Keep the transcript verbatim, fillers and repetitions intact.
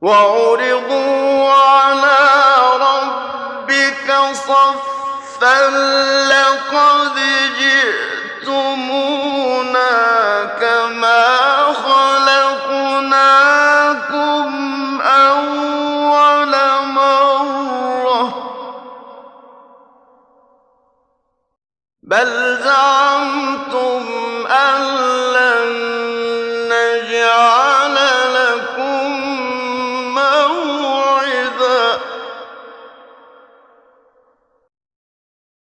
وعرضوا على ربك صفا لقد جئتمونا كما خلقناكم أول مرة بل زعمتم